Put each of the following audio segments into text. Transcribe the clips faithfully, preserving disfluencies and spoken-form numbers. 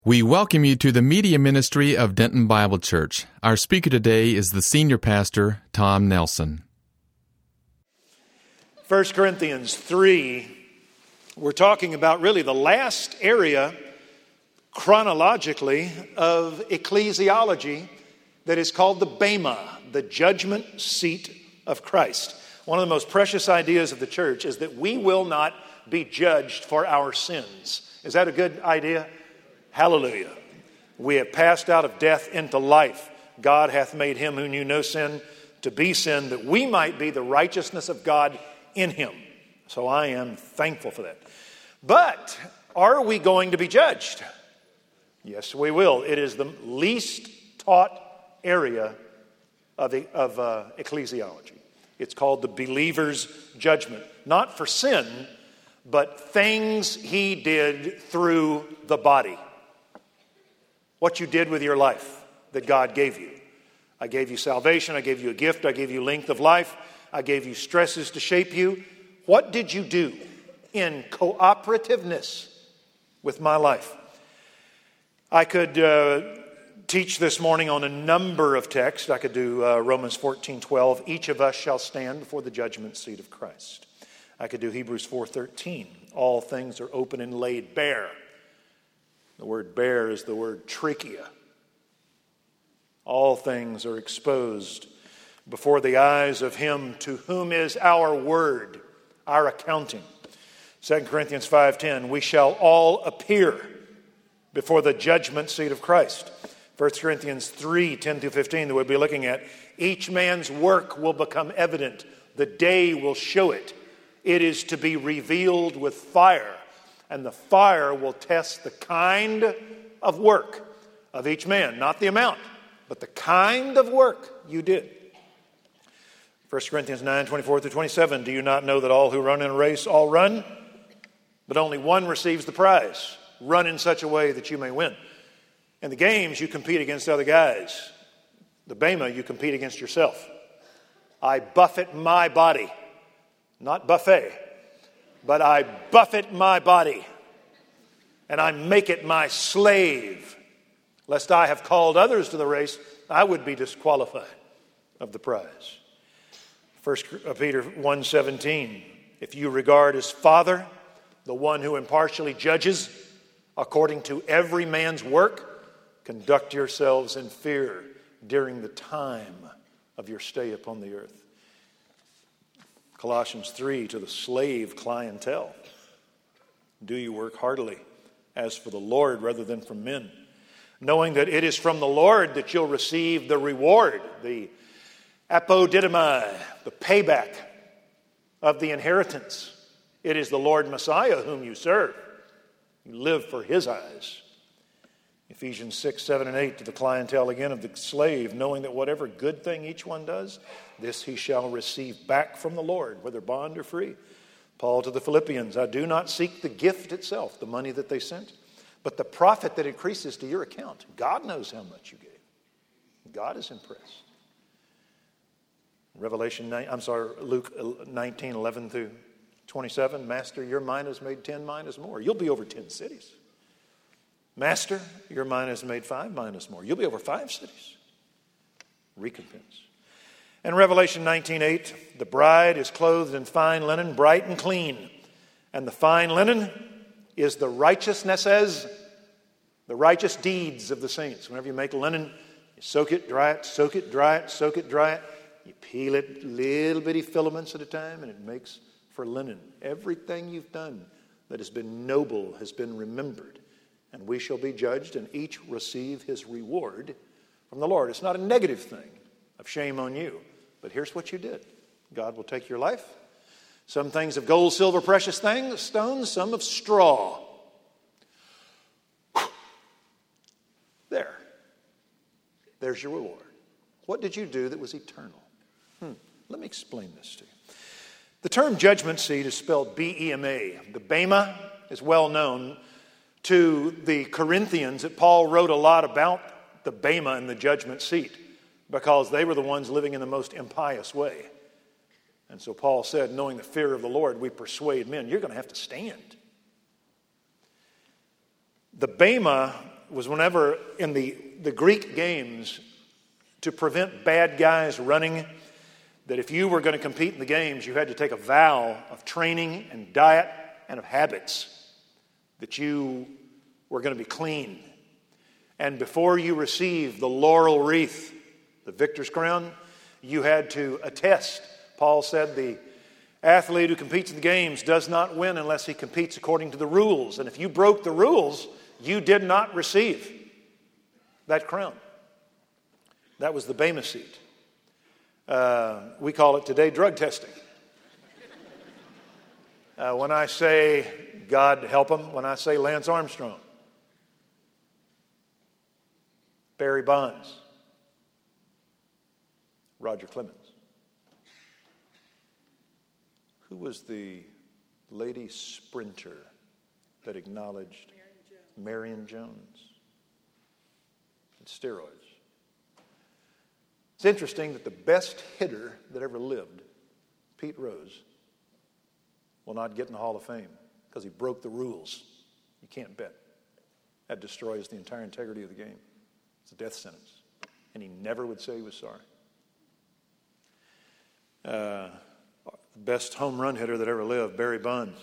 We welcome you to the media ministry of Denton Bible Church. Our speaker today is the senior pastor, Tom Nelson. First Corinthians three, we're talking about really the last area chronologically of ecclesiology that is called the Bema, the judgment seat of Christ. One of the most precious ideas of the church is that we will not be judged for our sins. Is that a good idea? Hallelujah. We have passed out of death into life. God hath made him who knew no sin to be sin, that we might be the righteousness of God in him. So I am thankful for that. But are we going to be judged? Yes, we will. It is the least taught area of, of uh, ecclesiology. It's called the believer's judgment. Not for sin, but things he did through the body. What you did with your life that God gave you. I gave you salvation. I gave you a gift. I gave you length of life. I gave you stresses to shape you. What did you do in cooperativeness with my life? I could uh, teach this morning on a number of texts. I could do uh, Romans fourteen twelve. Each of us shall stand before the judgment seat of Christ. I could do Hebrews four thirteen. All things are open and laid bare. The word bare is the word trichia. All things are exposed before the eyes of him to whom is our word, our accounting. Second Corinthians five ten, we shall all appear before the judgment seat of Christ. First Corinthians three ten through fifteen that we'll be looking at. Each man's work will become evident. The day will show it. It is to be revealed with fire. And the fire will test the kind of work of each man. Not the amount, but the kind of work you did. First Corinthians nine twenty-four through twenty-seven. Do you not know that all who run in a race all run, but only one receives the prize? Run in such a way that you may win. In the games, you compete against other guys. The Bema, you compete against yourself. I buffet my body. Not buffet. But I buffet my body, and I make it my slave, lest I have called others to the race, I would be disqualified of the prize. First Peter one seventeen, if you regard as Father the one who impartially judges according to every man's work, conduct yourselves in fear during the time of your stay upon the earth. Colossians three, to the slave clientele. Do you work heartily as for the Lord rather than from men, knowing that it is from the Lord that you'll receive the reward, the apodidomai, the payback of the inheritance. It is the Lord Messiah whom you serve. You live for his eyes. Ephesians six, seven, and eight, to the clientele again of the slave, knowing that whatever good thing each one does, this he shall receive back from the Lord, whether bond or free. Paul to the Philippians, I do not seek the gift itself, the money that they sent, but the profit that increases to your account. God knows how much you gave. God is impressed. Revelation nine, I'm sorry, Luke nineteen, eleven through twenty-seven, Master, your mind has made ten minas more. You'll be over ten cities. Master, your mind has made five minas more. You'll be over five cities. Recompense. And Revelation nineteen eight, the bride is clothed in fine linen, bright and clean. And the fine linen is the righteousnesses, the righteous deeds of the saints. Whenever you make linen, you soak it, dry it, soak it, dry it, soak it, dry it. You peel it little bitty filaments at a time, and it makes for linen. Everything you've done that has been noble has been remembered. And we shall be judged and each receive his reward from the Lord. It's not a negative thing of shame on you. But here's what you did. God will take your life. Some things of gold, silver, precious things, stones, some of straw. There. There's your reward. What did you do that was eternal? Hmm. Let me explain this to you. The term judgment seat is spelled B E M A. The Bema is well known to the Corinthians that Paul wrote a lot about the Bema and the judgment seat because they were the ones living in the most impious way. And so Paul said, knowing the fear of the Lord, we persuade men. You're going to have to stand. The Bema was whenever in the, the Greek games, to prevent bad guys running, that if you were going to compete in the games, you had to take a vow of training and diet and of habits, that you were going to be clean. And before you received the laurel wreath, the victor's crown, you had to attest. Paul said the athlete who competes in the games does not win unless he competes according to the rules. And if you broke the rules, you did not receive that crown. That was the Bema seat. Uh, we call it today drug testing. Uh, when I say God help him, when I say Lance Armstrong, Barry Bonds, Roger Clemens. Who was the lady sprinter that acknowledged Marion Jones? And steroids. It's interesting that the best hitter that ever lived, Pete Rose, will not get in the Hall of Fame because he broke the rules. You can't bet. That destroys the entire integrity of the game. It's a death sentence. And he never would say he was sorry. Uh, the best home run hitter that ever lived, Barry Bonds,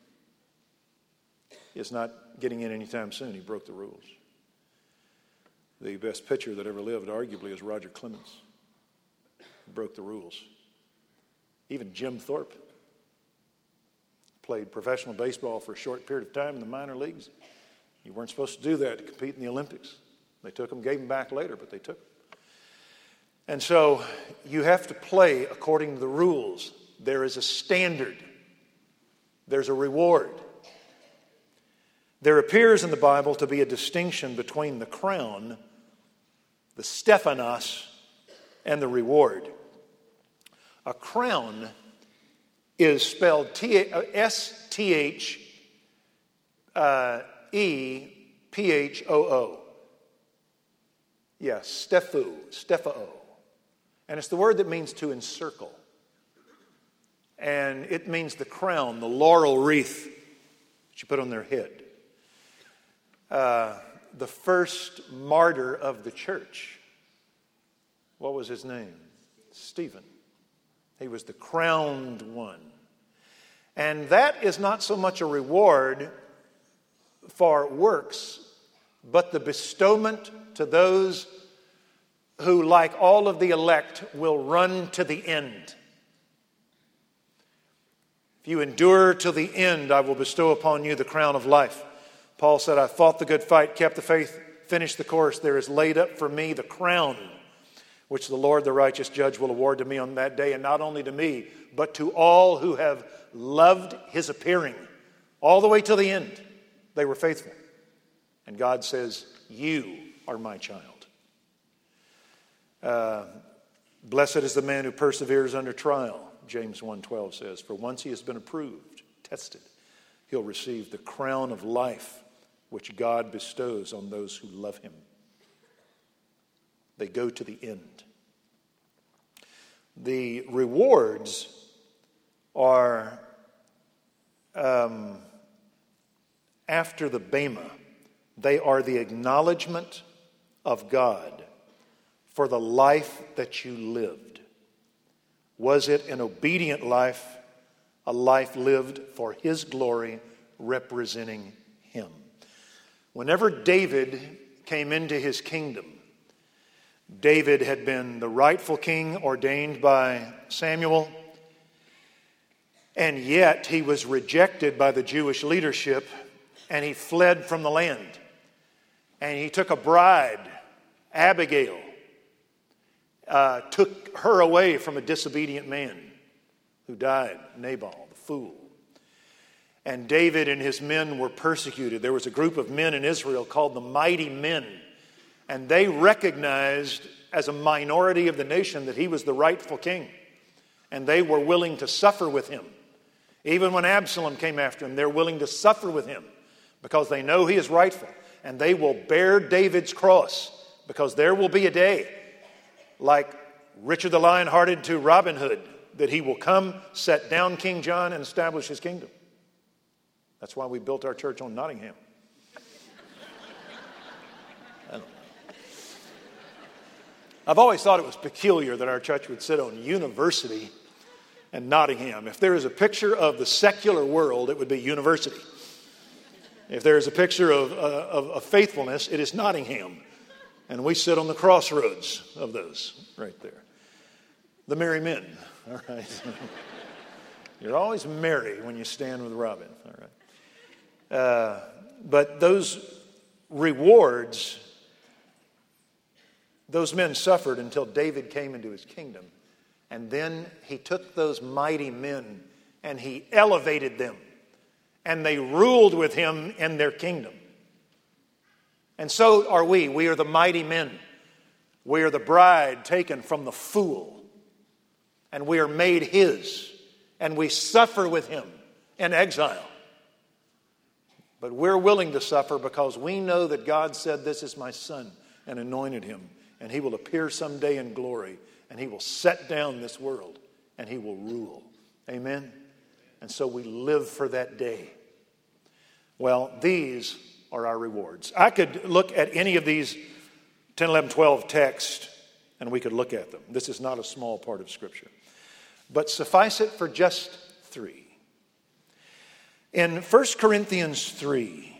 is not getting in anytime soon. He broke the rules. The best pitcher that ever lived, arguably, is Roger Clemens. He broke the rules. Even Jim Thorpe played professional baseball for a short period of time in the minor leagues. You weren't supposed to do that to compete in the Olympics. They took him, gave him back later, but they took him. And so you have to play according to the rules. There is a standard. There's a reward. There appears in the Bible to be a distinction between the crown, the Stephanos, and the reward. A crown is spelled S T H E P H O O. Yes, stephu, stephao. And it's the word that means to encircle. And it means the crown, the laurel wreath that you put on their head. Uh, the first martyr of the church, what was his name? Stephen. He was the crowned one. And that is not so much a reward for works, but the bestowment to those who, like all of the elect, will run to the end. If you endure till the end, I will bestow upon you the crown of life. Paul said, I fought the good fight, kept the faith, finished the course. There is laid up for me the crown, which the Lord, the righteous judge, will award to me on that day, and not only to me, but to all who have loved his appearing. All the way till the end, they were faithful. And God says, you are my child. Uh, Blessed is the man who perseveres under trial, James one twelve says. For once he has been approved, tested, he'll receive the crown of life which God bestows on those who love him. They go to the end. The rewards are um, after the Bema. They are the acknowledgement of God for the life that you lived. Was it an obedient life, a life lived for his glory, representing him? Whenever David came into his kingdom, David had been the rightful king ordained by Samuel, and yet he was rejected by the Jewish leadership, and he fled from the land. And he took a bride, Abigail, uh, took her away from a disobedient man who died, Nabal, the fool. And David and his men were persecuted. There was a group of men in Israel called the Mighty Men, and they recognized as a minority of the nation that he was the rightful king. And they were willing to suffer with him. Even when Absalom came after him, they're willing to suffer with him because they know he is rightful. And they will bear David's cross because there will be a day, like Richard the Lionhearted to Robin Hood, that he will come, set down King John, and establish his kingdom. That's why we built our church on Nottingham. I don't know. I've always thought it was peculiar that our church would sit on University and Nottingham. If there is a picture of the secular world, it would be University. If there is a picture of, uh, of, of faithfulness, it is Nottingham. And we sit on the crossroads of those right there. The merry men, all right. You're always merry when you stand with Robin, all right. Uh, but those rewards, those men suffered until David came into his kingdom. And then he took those mighty men and he elevated them. And they ruled with him in their kingdom. And so are we. We are the mighty men. We are the bride taken from the fool. And we are made his. And we suffer with him in exile. But we're willing to suffer because we know that God said, "This is my son," and anointed him. And he will appear someday in glory. And he will set down this world. And he will rule. Amen? And so we live for that day. Well, these are our rewards. I could look at any of these ten, eleven, twelve texts, and we could look at them. This is not a small part of Scripture. But suffice it for just three. In First Corinthians three,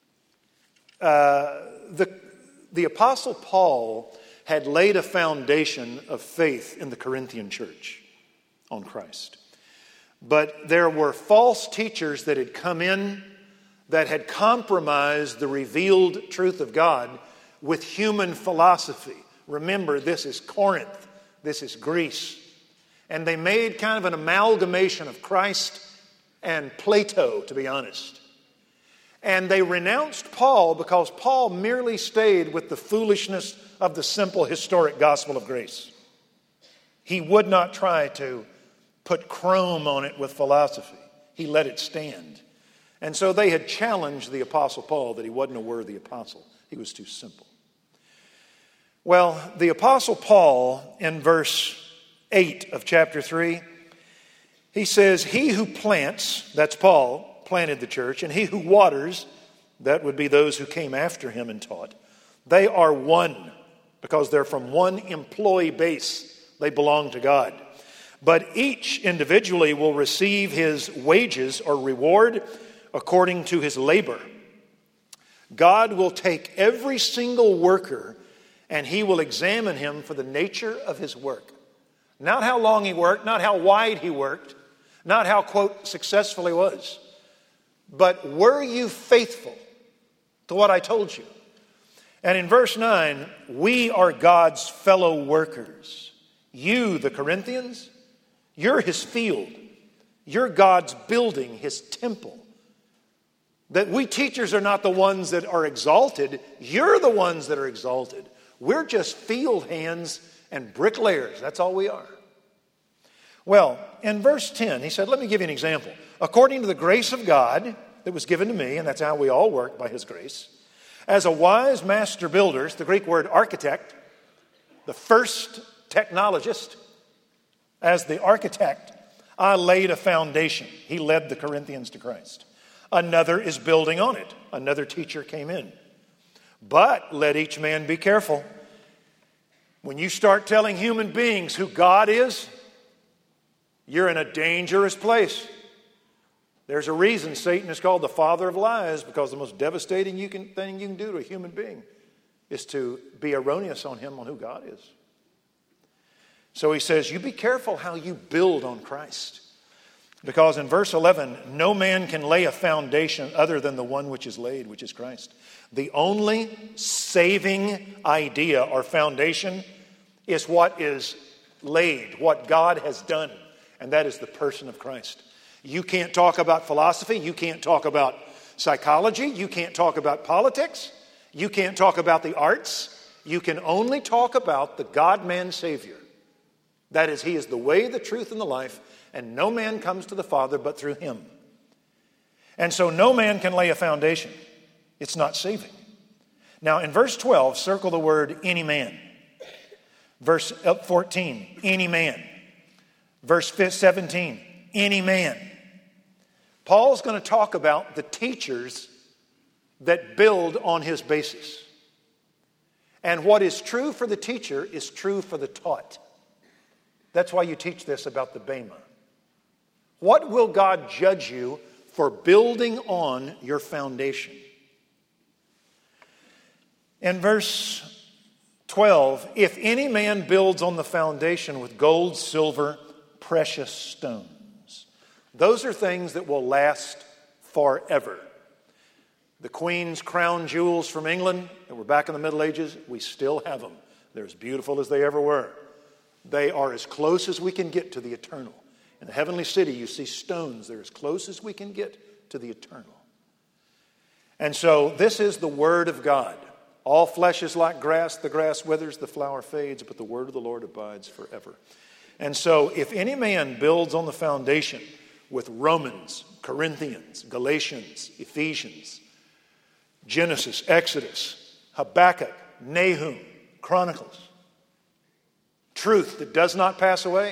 uh, the, the Apostle Paul had laid a foundation of faith in the Corinthian church on Christ. But there were false teachers that had come in that had compromised the revealed truth of God with human philosophy. Remember, this is Corinth. This is Greece. And they made kind of an amalgamation of Christ and Plato, to be honest. And they renounced Paul because Paul merely stayed with the foolishness of the simple historic gospel of grace. He would not try to put chrome on it with philosophy. He let it stand. And so they had challenged the Apostle Paul that he wasn't a worthy apostle. He was too simple. Well, the Apostle Paul, in verse eight of chapter three, he says, "He who plants," that's Paul, planted the church, "and he who waters," that would be those who came after him and taught, "they are one," because they're from one employee base. They belong to God. "But each individually will receive his wages or reward according to his labor." God will take every single worker and he will examine him for the nature of his work. Not how long he worked, not how wide he worked, not how, quote, successful he was. But were you faithful to what I told you? And in verse nine, we are God's fellow workers. You, the Corinthians, you're his field. You're God's building, his temple. That we teachers are not the ones that are exalted. You're the ones that are exalted. We're just field hands and bricklayers. That's all we are. Well, in verse ten, he said, let me give you an example. According to the grace of God that was given to me, and that's how we all work, by his grace, as a wise master builder, it's the Greek word architect, the first technologist, as the architect, I laid a foundation. He led the Corinthians to Christ. Another is building on it. Another teacher came in. But let each man be careful. When you start telling human beings who God is, you're in a dangerous place. There's a reason Satan is called the father of lies, because the most devastating you can, thing you can do to a human being is to be erroneous on him on who God is. So he says, you be careful how you build on Christ. Because in verse eleven, no man can lay a foundation other than the one which is laid, which is Christ. The only saving idea or foundation is what is laid, what God has done, and that is the person of Christ. You can't talk about philosophy. You can't talk about psychology. You can't talk about politics. You can't talk about the arts. You can only talk about the God-man Savior. That is, he is the way, the truth, and the life, and no man comes to the Father but through him. And so no man can lay a foundation. It's not saving. Now in verse twelve, circle the word any man. Verse fourteen, any man. Verse seventeen, any man. Paul's going to talk about the teachers that build on his basis. And what is true for the teacher is true for the taught. That's why you teach this about the bema. What will God judge you for building on your foundation? In verse twelve, if any man builds on the foundation with gold, silver, precious stones. Those are things that will last forever. The Queen's crown jewels from England that were back in the Middle Ages, we still have them. They're as beautiful as they ever were. They are as close as we can get to the eternal. In the heavenly city, you see stones. They're as close as we can get to the eternal. And so this is the Word of God. All flesh is like grass. The grass withers, the flower fades, but the word of the Lord abides forever. And so if any man builds on the foundation with Romans, Corinthians, Galatians, Ephesians, Genesis, Exodus, Habakkuk, Nahum, Chronicles, truth that does not pass away,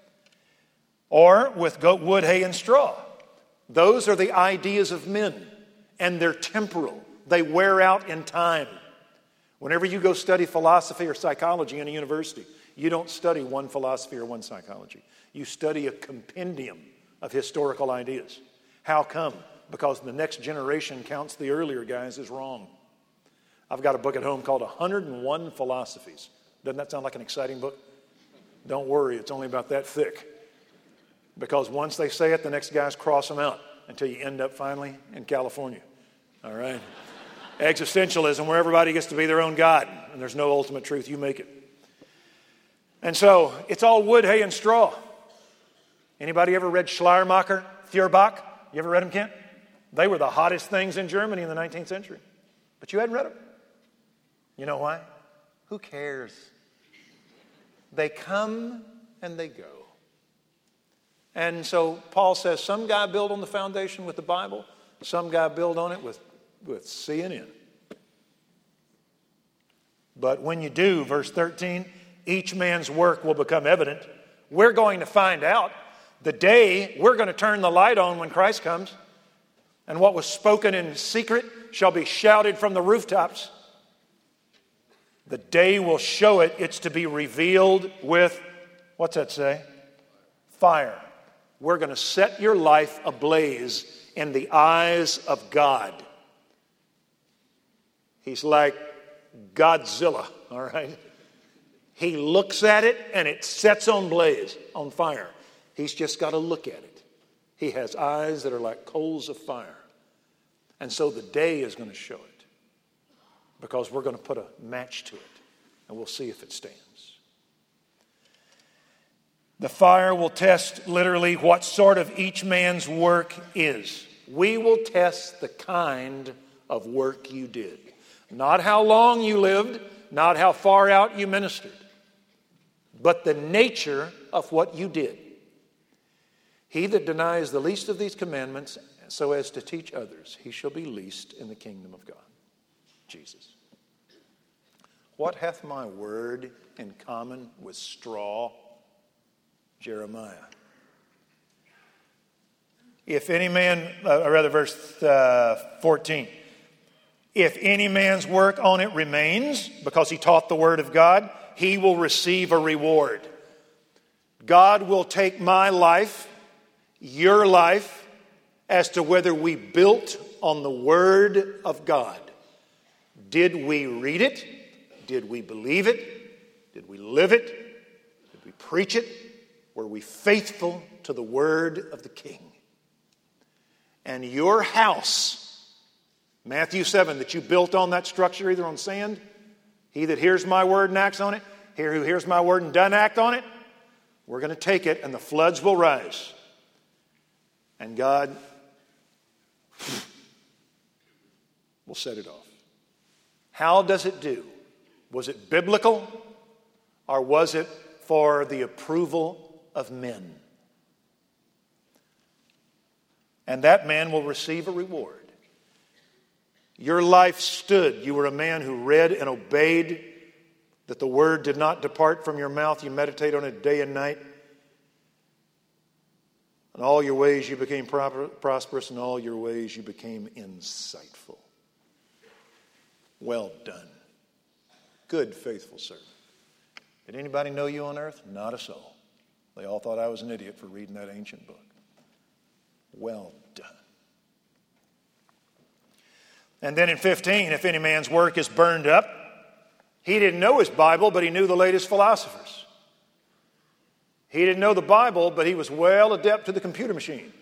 or with goat, wood, hay, and straw. Those are the ideas of men, and they're temporal. They wear out in time. Whenever you go study philosophy or psychology in a university, you don't study one philosophy or one psychology. You study a compendium of historical ideas. How come? Because the next generation counts the earlier guys as wrong. I've got a book at home called one hundred and one Philosophies. Doesn't that sound like an exciting book? Don't worry, it's only about that thick. Because once they say it, the next guys cross them out until you end up finally in California. All right? Existentialism, where everybody gets to be their own God, and there's no ultimate truth. You make it. And so, it's all wood, hay, and straw. Anybody ever read Schleiermacher, Feuerbach? You ever read them, Kent? They were the hottest things in Germany in the nineteenth century. But you hadn't read them. You know why? Who cares? They come and they go. And so Paul says some guy built on the foundation with the Bible, some guy built on it with, with C N N. But when you do, verse thirteen, each man's work will become evident. We're going to find out the day we're going to turn the light on when Christ comes. And what was spoken in secret shall be shouted from the rooftops. The day will show it. It's to be revealed with, what's that say? Fire. We're going to set your life ablaze in the eyes of God. He's like Godzilla, all right? He looks at it and it sets on blaze, on fire. He's just got to look at it. He has eyes that are like coals of fire. And so the day is going to show it, because we're going to put a match to it and we'll see if it stands. The fire will test literally what sort of each man's work is. We will test the kind of work you did. Not how long you lived, not how far out you ministered, but the nature of what you did. He that denies the least of these commandments so as to teach others, he shall be least in the kingdom of God. Jesus. What hath my word in common with straw? Jeremiah. If any man, uh, or rather verse uh, fourteen, if any man's work on it remains, because he taught the word of God, he will receive a reward. God will take my life, your life, as to whether we built on the word of God. Did we read it? Did we believe it? Did we live it? Did we preach it? Were we faithful to the word of the King? And your house, Matthew seven, that you built on that structure, either on sand, he that hears my word and acts on it, he who hears my word and doesn't act on it, we're going to take it and the floods will rise. And God will set it off. How does it do? Was it biblical, or was it for the approval of men? And that man will receive a reward. Your life stood. You were a man who read and obeyed, that the word did not depart from your mouth. You meditate on it day and night. In all your ways you became prosperous. In all your ways you became insightful. Well done, good, faithful servant. Did anybody know you on earth? Not a soul. They all thought I was an idiot for reading that ancient book. Well done. And then in fifteen, if any man's work is burned up, he didn't know his Bible, but he knew the latest philosophers. He didn't know the Bible, but he was well adept to the computer machine.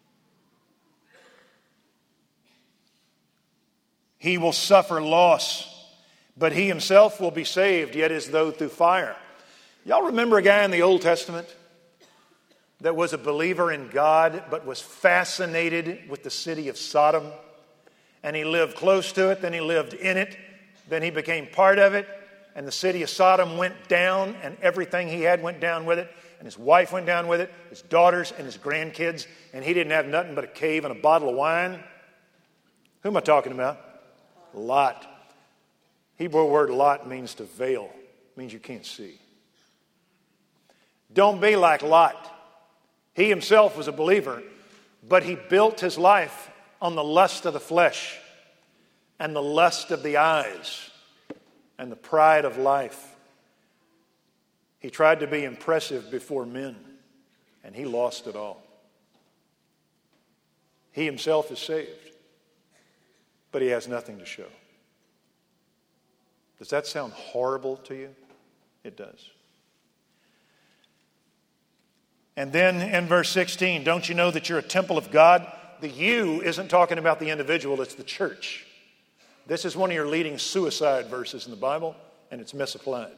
He will suffer loss, but he himself will be saved, yet as though through fire. Y'all remember a guy in the Old Testament that was a believer in God, but was fascinated with the city of Sodom? And he lived close to it, then he lived in it, then he became part of it, and the city of Sodom went down, and everything he had went down with it, and his wife went down with it, his daughters and his grandkids, and he didn't have nothing but a cave and a bottle of wine. Who am I talking about? Lot. Hebrew word Lot means to veil, means you can't see. Don't be like Lot. He himself was a believer, but he built his life on the lust of the flesh and the lust of the eyes and the pride of life. He tried to be impressive before men, and he lost it all. He himself is saved, but he has nothing to show. Does that sound horrible to you? It does. And then in verse sixteen, don't you know that you're a temple of God? The you isn't talking about the individual, it's the church. This is one of your leading suicide verses in the Bible, and it's misapplied.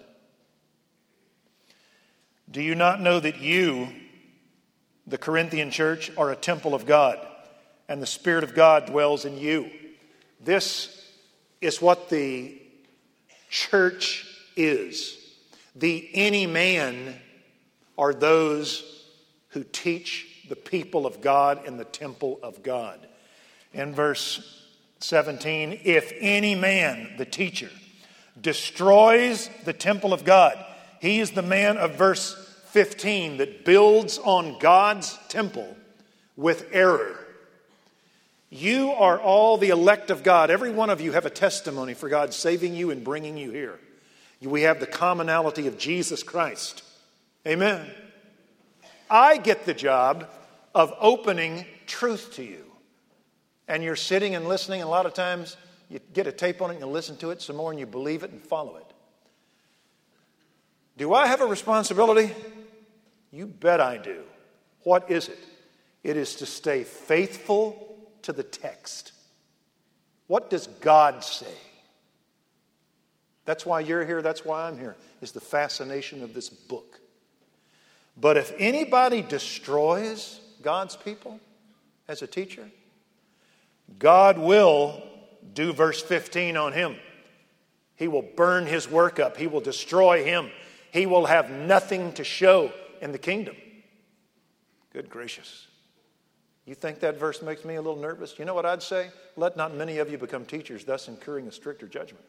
Do you not know that you, the Corinthian church, are a temple of God, and the Spirit of God dwells in you? This is what the church is. The any man are those who teach the people of God in the temple of God. In verse seventeen, if any man, the teacher, destroys the temple of God, he is the man of verse fifteen that builds on God's temple with error. You are all the elect of God. Every one of you have a testimony for God saving you and bringing you here. We have the commonality of Jesus Christ. Amen. I get the job of opening truth to you. And you're sitting and listening, and a lot of times you get a tape on it and you listen to it some more and you believe it and follow it. Do I have a responsibility? You bet I do. What is it? It is to stay faithful to the text. What does God say? That's why you're here, that's why I'm here, is the fascination of this book. But if anybody destroys God's people as a teacher, God will do verse fifteen on him. He will burn his work up. He will destroy him. He will have nothing to show in the kingdom. Good gracious. You think that verse makes me a little nervous? You know what I'd say? Let not many of you become teachers, thus incurring a stricter judgment.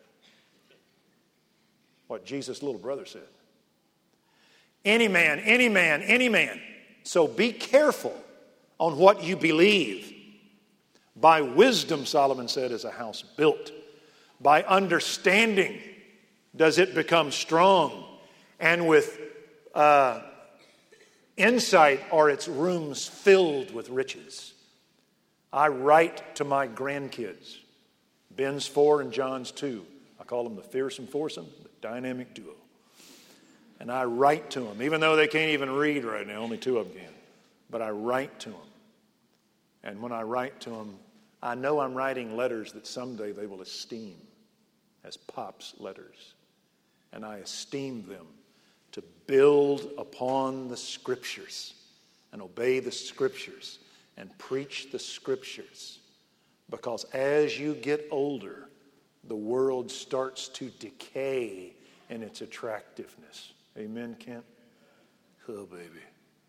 What Jesus' little brother said. Any man, any man, any man. So be careful on what you believe. By wisdom, Solomon said, is a house built. By understanding does it become strong. And with uh, insight are its rooms filled with riches. I write to my grandkids, Ben's four and John's two. I call them the fearsome foursome, the dynamic duo. And I write to them, even though they can't even read right now, only two of them can. But I write to them. And when I write to them, I know I'm writing letters that someday they will esteem as Pop's letters. And I esteem them to build upon the Scriptures and obey the Scriptures and preach the Scriptures. Because as you get older, the world starts to decay in its attractiveness. Amen, Kent? Oh, baby.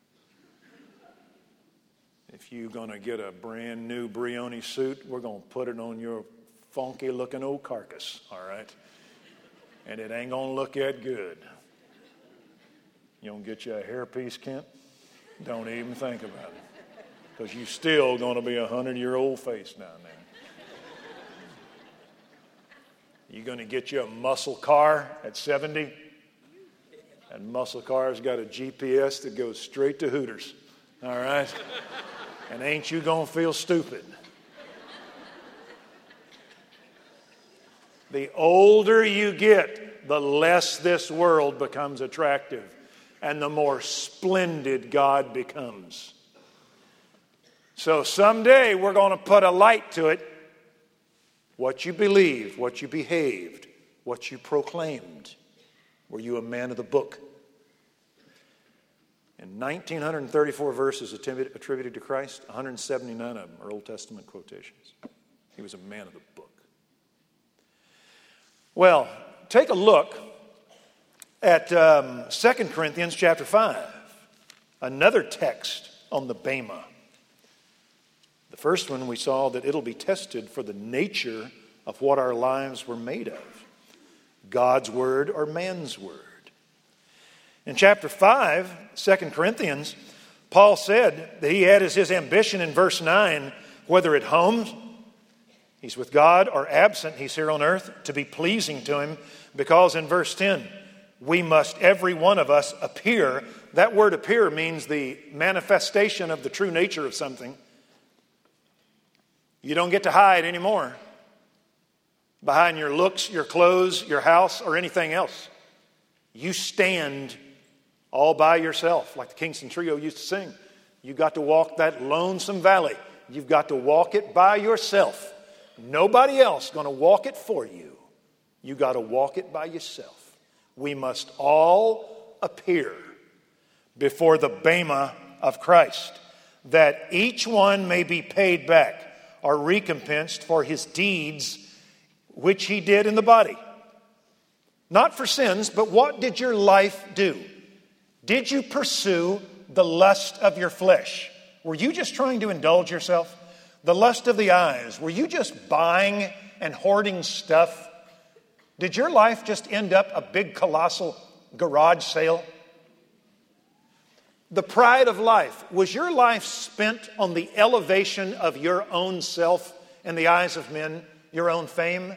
If you're going to get a brand new Brioni suit, we're going to put it on your funky looking old carcass, all right? And it ain't going to look that good. You don't get you a hairpiece, Kent? Don't even think about it. Because you're still going to be a hundred-year-old face down there. You going to get you a muscle car at seventy? And muscle car's got a G P S that goes straight to Hooters. All right? And ain't you going to feel stupid? The older you get, the less this world becomes attractive and the more splendid God becomes. So someday we're going to put a light to it. What you believed, what you behaved, what you proclaimed. Were you a man of the book? In one thousand nine hundred thirty-four verses attributed to Christ, one hundred seventy-nine of them are Old Testament quotations. He was a man of the book. Well, take a look at um, Second Corinthians chapter five, another text on the Bema. The first one we saw that it'll be tested for the nature of what our lives were made of. God's word or man's word. In chapter five, Second Corinthians, Paul said that he had as his ambition in verse nine, whether at home, he's with God, or absent, he's here on earth, to be pleasing to him, because in verse ten, we must, every one of us, appear. That word appear means the manifestation of the true nature of something. You don't get to hide anymore behind your looks, your clothes, your house, or anything else. You stand all by yourself, like the Kingston Trio used to sing. You got to walk that lonesome valley. You've got to walk it by yourself. Nobody else going to walk it for you. You got to walk it by yourself. We must all appear before the Bema of Christ, that each one may be paid back or recompensed for his deeds which he did in the body. Not for sins, but what did your life do? Did you pursue the lust of your flesh? Were you just trying to indulge yourself? The lust of the eyes. Were you just buying and hoarding stuff? Did your life just end up a big colossal garage sale? The pride of life. Was your life spent on the elevation of your own self in the eyes of men, your own fame?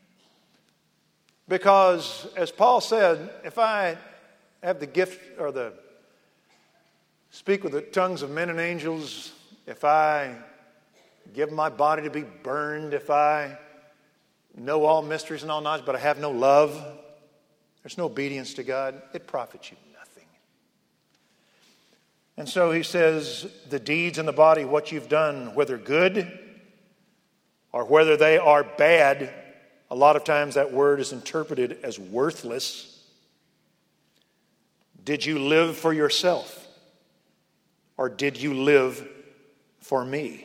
Because, as Paul said, if I have the gift or the speak with the tongues of men and angels, if I give my body to be burned, if I know all mysteries and all knowledge, but I have no love, there's no obedience to God, it profits you nothing. And so he says, the deeds in the body, what you've done, whether good or whether they are bad, a lot of times that word is interpreted as worthless. Did you live for yourself? Or did you live for me?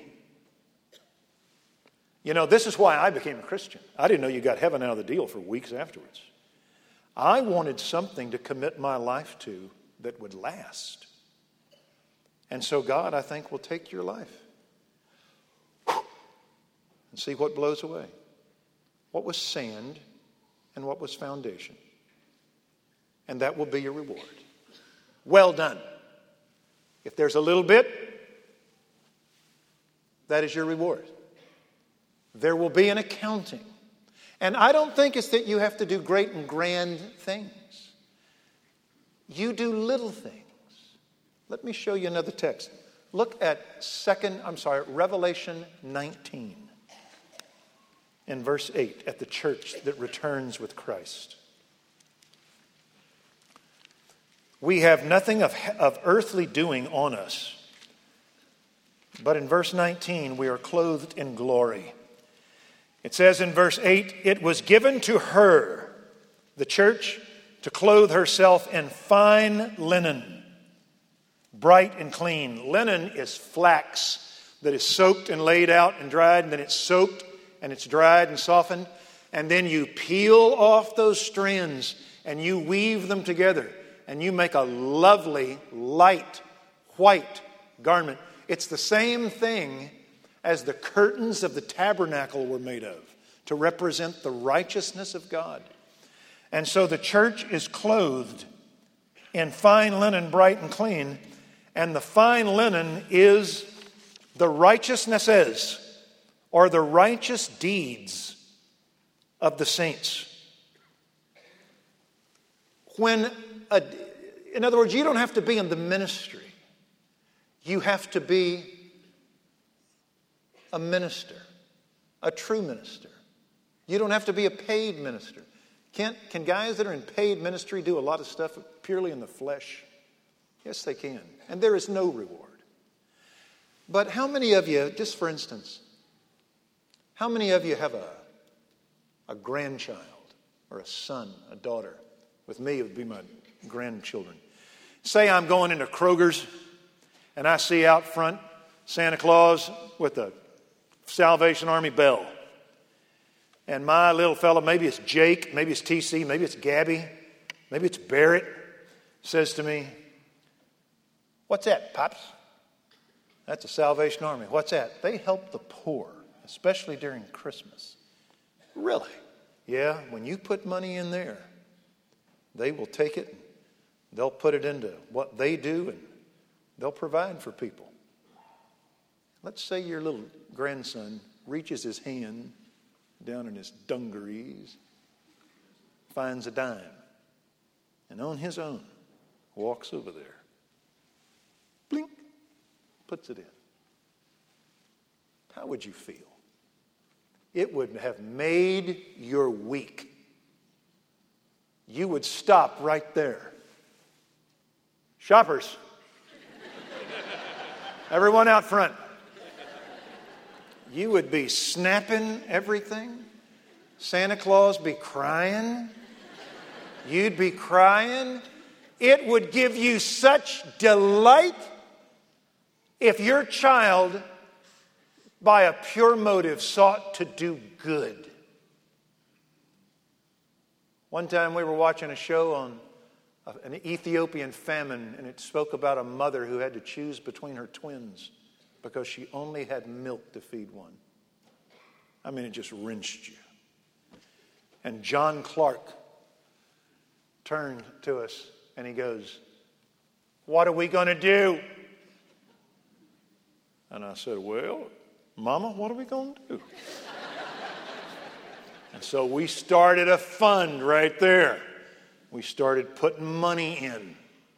You know, this is why I became a Christian. I didn't know you got heaven out of the deal for weeks afterwards. I wanted something to commit my life to that would last. And so God, I think, will take your life and see what blows away. What was sand and what was foundation. And that will be your reward. Well done. If there's a little bit, that is your reward. There will be an accounting. And I don't think it's that you have to do great and grand things. You do little things. Let me show you another text. Look at second, I'm sorry, Revelation nineteen. In verse eight, at the church that returns with Christ. We have nothing of, of earthly doing on us. But in verse nineteen, we are clothed in glory. It says in verse eight, it was given to her, the church, to clothe herself in fine linen, bright and clean. Linen is flax that is soaked and laid out and dried, and then it's soaked and it's dried and softened. And then you peel off those strands and you weave them together. And you make a lovely, light, white garment. It's the same thing as the curtains of the tabernacle were made of, to represent the righteousness of God. And so the church is clothed in fine linen, bright and clean. And the fine linen is the righteousnesses, or the righteous deeds of the saints. When, a, in other words, you don't have to be in the ministry. You have to be a minister, a true minister. You don't have to be a paid minister. Can, can guys that are in paid ministry do a lot of stuff purely in the flesh? Yes, they can. And there is no reward. But how many of you, just for instance, how many of you have a, a grandchild or a son, a daughter? With me, it would be my grandchildren. Say I'm going into Kroger's and I see out front Santa Claus with the Salvation Army bell. And my little fella, maybe it's Jake, maybe it's T C, maybe it's Gabby, maybe it's Barrett, says to me, "What's that, Pops?" That's the Salvation Army. What's that? They help the poor, especially during Christmas. Really? Yeah, when you put money in there, they will take it, and they'll put it into what they do, and they'll provide for people. Let's say your little grandson reaches his hand down in his dungarees, finds a dime, and on his own walks over there. Blink, puts it in. How would you feel? It would have made your week. You would stop right there. Shoppers, everyone out front. You would be snapping everything. Santa Claus be crying. You'd be crying. It would give you such delight if your child, by a pure motive, sought to do good. One time we were watching a show on an Ethiopian famine, and it spoke about a mother who had to choose between her twins because she only had milk to feed one. I mean, it just wrenched you. And John Clark turned to us and he goes, "What are we going to do?" And I said, "Well, Mama, what are we going to do?" And so we started a fund right there. We started putting money in.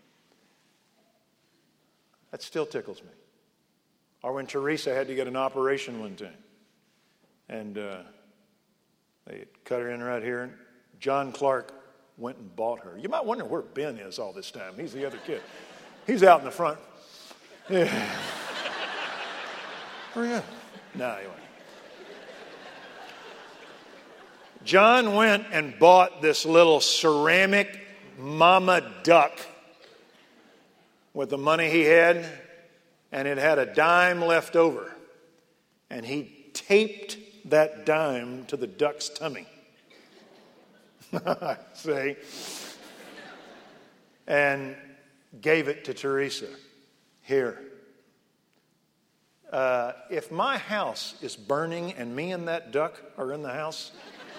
That still tickles me. Or when Teresa had to get an operation one time. And uh, they cut her in right here. John Clark went and bought her. You might wonder where Ben is all this time. He's the other kid. He's out in the front. Yeah. Hurry up. No, he went. John went and bought this little ceramic mama duck with the money he had, and it had a dime left over. And he taped that dime to the duck's tummy. See? And gave it to Teresa. Here. Uh, if my house is burning and me and that duck are in the house,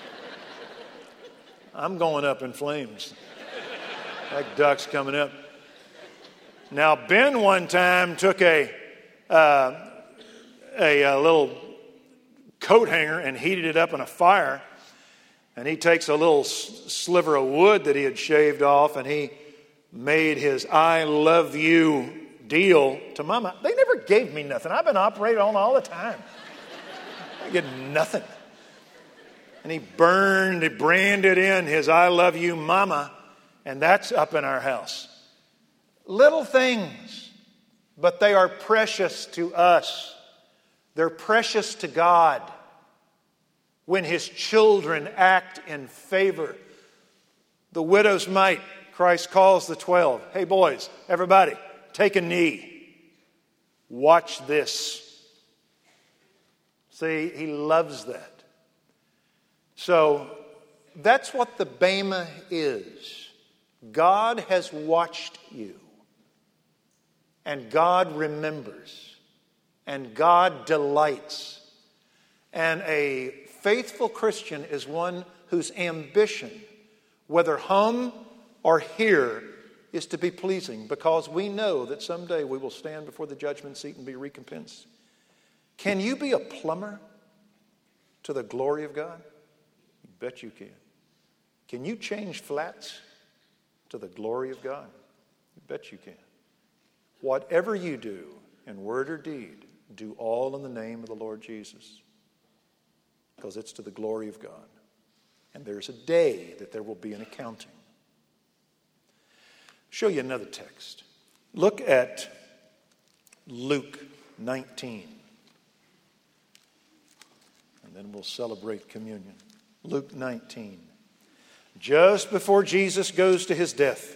I'm going up in flames. That duck's coming up. Now, Ben one time took a, uh, a, a little coat hanger and heated it up in a fire. And he takes a little sliver of wood that he had shaved off and he made his "I love you" deal to Mama. They never gave me nothing. I've been operated on all the time. I get nothing. And he burned, he branded in his "I love you, Mama," and that's up in our house. Little things, but they are precious to us. They're precious to God when His children act in favor. The widow's mite, Christ calls the twelve. Hey boys, everybody, take a knee. Watch this. See, He loves that. So that's what the Bema is. God has watched you. And God remembers. And God delights. And a faithful Christian is one whose ambition, whether home or here, is to be pleasing, because we know that someday we will stand before the judgment seat and be recompensed. Can you be a plumber to the glory of God? bet you can. Can you change flats to the glory of God? You bet you can. Whatever you do, in word or deed, do all in the name of the Lord Jesus, because it's to the glory of God. And there's a day that there will be an accounting. I'll show you another text. Look at Luke nineteen. And then we'll celebrate communion. Luke nineteen. Just before Jesus goes to his death,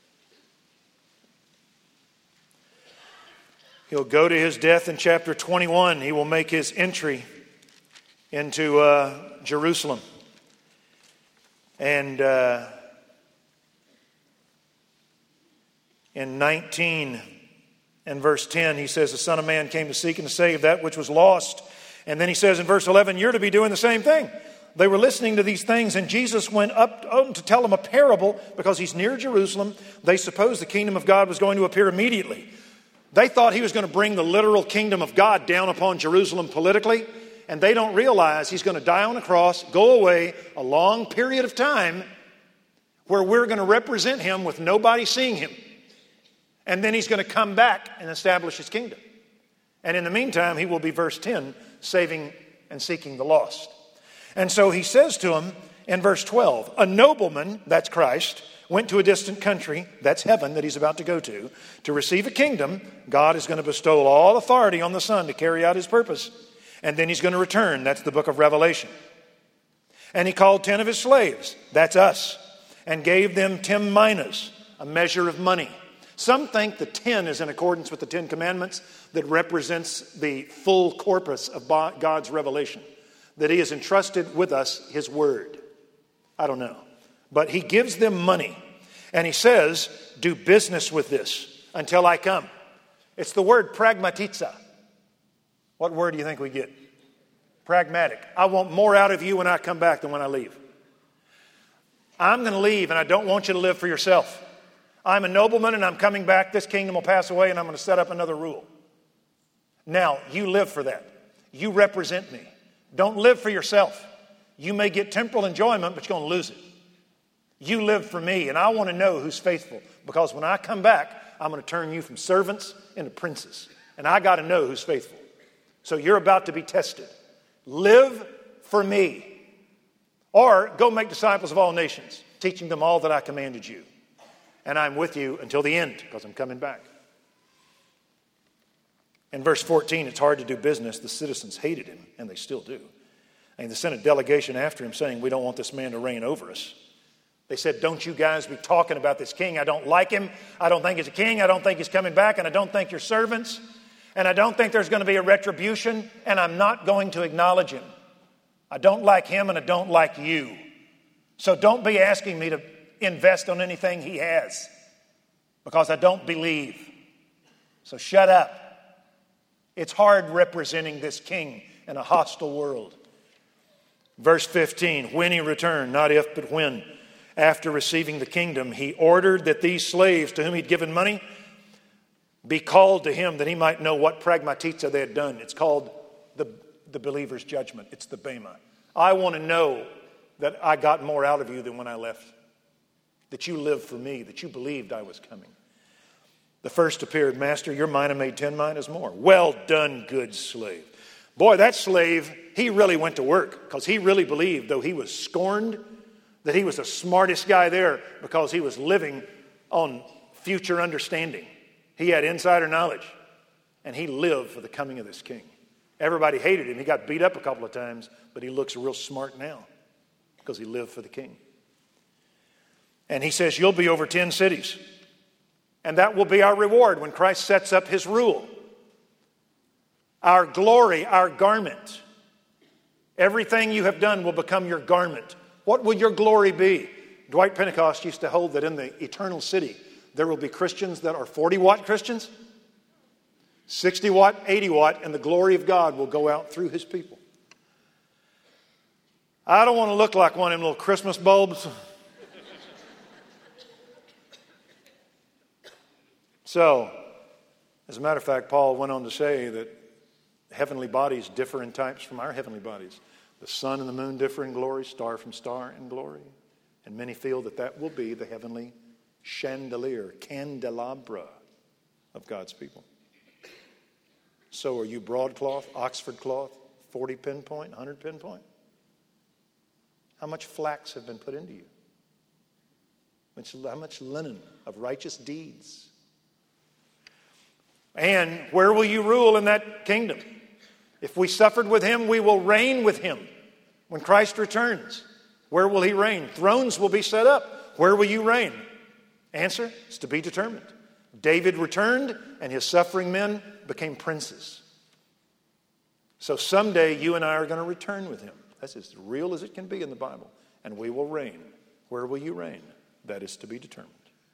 he'll go to his death in chapter twenty-one. He will make his entry into uh, Jerusalem. And uh, in nineteen and verse ten, he says, the Son of Man came to seek and to save that which was lost. And then he says in verse eleven, you're to be doing the same thing. They were listening to these things, and Jesus went up to tell them a parable because he's near Jerusalem. They supposed the kingdom of God was going to appear immediately. They thought he was going to bring the literal kingdom of God down upon Jerusalem politically, and they don't realize he's going to die on a cross, go away a long period of time where we're going to represent him with nobody seeing him. And then he's going to come back and establish his kingdom. And in the meantime, he will be, verse ten, saving and seeking the lost. And so he says to him in verse twelve, a nobleman, that's Christ, went to a distant country, that's heaven that he's about to go to, to receive a kingdom. God is going to bestow all authority on the Son to carry out his purpose. And then he's going to return. That's the book of Revelation. And he called ten of his slaves, that's us, and gave them ten minas, a measure of money. Some think the ten is in accordance with the Ten Commandments that represents the full corpus of God's revelation, that he has entrusted with us his word. I don't know. But he gives them money. And he says, do business with this until I come. It's the word pragmatiza. What word do you think we get? Pragmatic. I want more out of you when I come back than when I leave. I'm going to leave, and I don't want you to live for yourself. I'm a nobleman, and I'm coming back. This kingdom will pass away, and I'm going to set up another rule. Now, you live for that. You represent me. Don't live for yourself. You may get temporal enjoyment, but you're going to lose it. You live for me, and I want to know who's faithful, because when I come back, I'm going to turn you from servants into princes, and I got to know who's faithful. So you're about to be tested. Live for me, or go make disciples of all nations, teaching them all that I commanded you. And I'm with you until the end, because I'm coming back. In verse fourteen, it's hard to do business. The citizens hated him, and they still do. And they sent a delegation after him saying, we don't want this man to reign over us. They said, don't you guys be talking about this king. I don't like him. I don't think he's a king. I don't think he's coming back. And I don't think you're servants. And I don't think there's going to be a retribution. And I'm not going to acknowledge him. I don't like him, and I don't like you. So don't be asking me to invest on anything he has, because I don't believe. So shut up. It's hard representing this king in a hostile world. Verse fifteen, when he returned, not if, but when, after receiving the kingdom, he ordered that these slaves to whom he'd given money be called to him, that he might know what pragmatiza they had done. It's called the, the believer's judgment. It's the bema. I want to know that I got more out of you than when I left. That you lived for me, that you believed I was coming. The first appeared, Master, your mina made ten minas more. Well done, good slave. Boy, that slave, he really went to work, because he really believed, though he was scorned, that he was the smartest guy there, because he was living on future understanding. He had insider knowledge, and he lived for the coming of this king. Everybody hated him. He got beat up a couple of times, but he looks real smart now, because he lived for the king. And he says, you'll be over ten cities. And that will be our reward when Christ sets up his rule. Our glory, our garment. Everything you have done will become your garment. What will your glory be? Dwight Pentecost used to hold that in the eternal city, there will be Christians that are forty watt Christians, sixty watt, eighty watt, and the glory of God will go out through his people. I don't want to look like one of them little Christmas bulbs. So, as a matter of fact, Paul went on to say that heavenly bodies differ in types from our heavenly bodies. The sun and the moon differ in glory, star from star in glory. And many feel that that will be the heavenly chandelier, candelabra of God's people. So are you broadcloth, Oxford cloth, forty pinpoint, one hundred pinpoint? How much flax have been put into you? How much linen of righteous deeds? And where will you rule in that kingdom? If we suffered with him, we will reign with him when Christ returns. Where will he reign? Thrones will be set up. Where will you reign? Answer is to be determined. David returned, and his suffering men became princes. So someday you and I are going to return with him. That's as real as it can be in the Bible. And we will reign. Where will you reign? That is to be determined.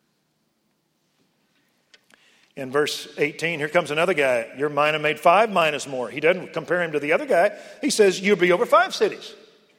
In verse eighteen, here comes another guy. Your mina made five minas more. He doesn't compare him to the other guy. He says, you'll be over five cities.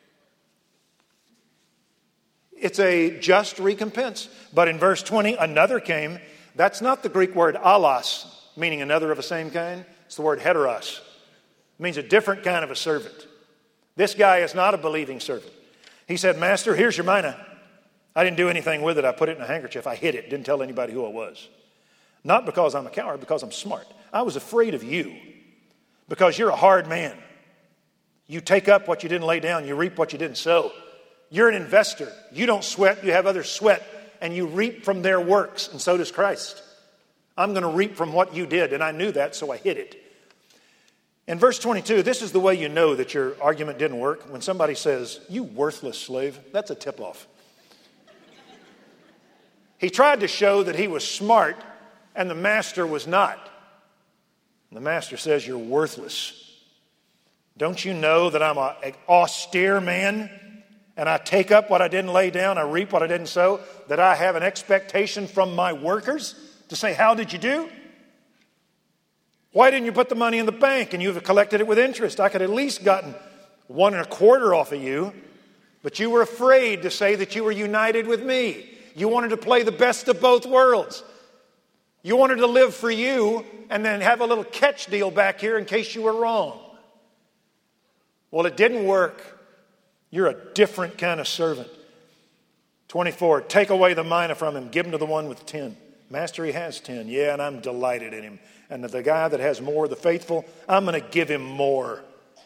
It's a just recompense. But in verse twenty, another came. That's not the Greek word allos, meaning another of the same kind. It's the word heteros. It means a different kind of a servant. This guy is not a believing servant. He said, Master, here's your mina. I didn't do anything with it. I put it in a handkerchief. I hid it. Didn't tell anybody who it was. Not because I'm a coward, because I'm smart. I was afraid of you because you're a hard man. You take up what you didn't lay down. You reap what you didn't sow. You're an investor. You don't sweat. You have others sweat. And you reap from their works. And so does Christ. I'm going to reap from what you did. And I knew that, so I hid it. In verse twenty-two, this is the way you know that your argument didn't work. When somebody says, you worthless slave, that's a tip-off. He tried to show that he was smart and the master was not. And the master says, you're worthless. Don't you know that I'm an austere man and I take up what I didn't lay down, I reap what I didn't sow, that I have an expectation from my workers to say, how did you do? Why didn't you put the money in the bank and you've collected it with interest? I could at least gotten one and a quarter off of you, but you were afraid to say that you were united with me. You wanted to play the best of both worlds. You wanted to live for you and then have a little catch deal back here in case you were wrong. Well, it didn't work. You're a different kind of servant. twenty-four, take away the mina from him. Give him to the one with ten. Master, he has ten. Yeah, and I'm delighted in him. And the guy that has more, the faithful, I'm going to give him more.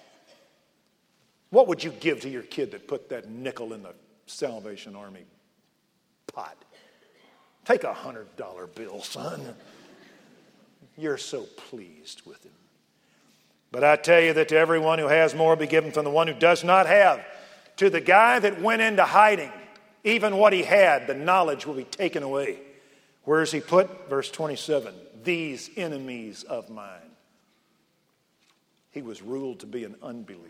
What would you give to your kid that put that nickel in the Salvation Army pot? Take a hundred dollar bill, son. You're so pleased with him. But I tell you that to everyone who has more will be given from the one who does not have. To the guy that went into hiding, even what he had, the knowledge will be taken away. Where is he put? Verse twenty-seven. These enemies of mine. He was ruled to be an unbeliever.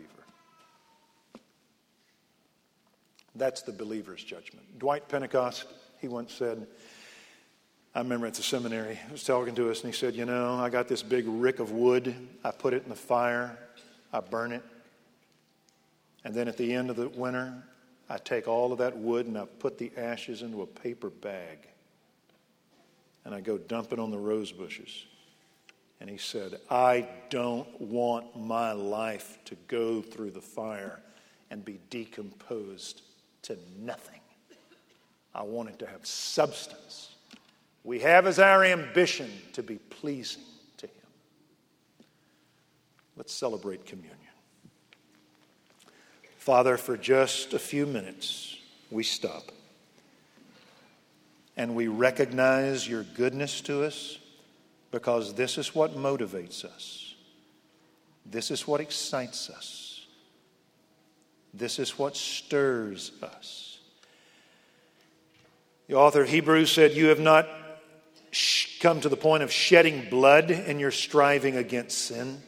That's the believer's judgment. Dwight Pentecost, he once said, I remember at the seminary, he was talking to us and he said, you know, I got this big rick of wood. I put it in the fire. I burn it. And then at the end of the winter, I take all of that wood and I put the ashes into a paper bag. And I go dump it on the rose bushes. And he said, I don't want my life to go through the fire and be decomposed to nothing. I want it to have substance. We have as our ambition to be pleasing to him. Let's celebrate communion. Father, for just a few minutes, we stop. And we recognize your goodness to us because this is what motivates us. This is what excites us. This is what stirs us. The author of Hebrews said, you have not come to the point of shedding blood in your striving against sin.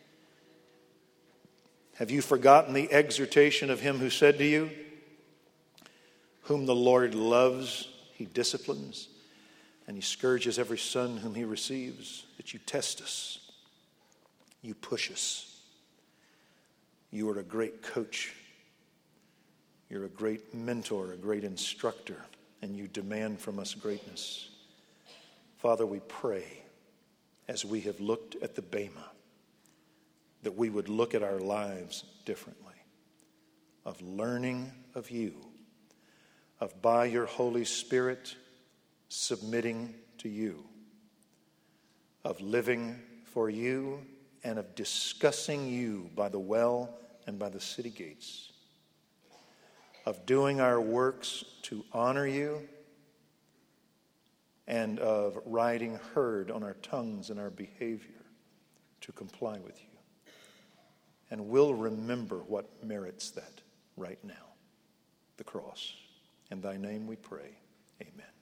Have you forgotten the exhortation of him who said to you, whom the Lord loves, he disciplines, and he scourges every son whom he receives, that you test us, you push us. You are a great coach. You're a great mentor, a great instructor, and you demand from us greatness. Father, we pray as we have looked at the Bema, that we would look at our lives differently. of learning of you, of by your Holy Spirit submitting to you, of living for you, and of discussing you by the well and by the city gates, of doing our works to honor you, and of riding herd on our tongues and our behavior to comply with you. And we'll remember what merits that right now, the cross. In thy name we pray. Amen.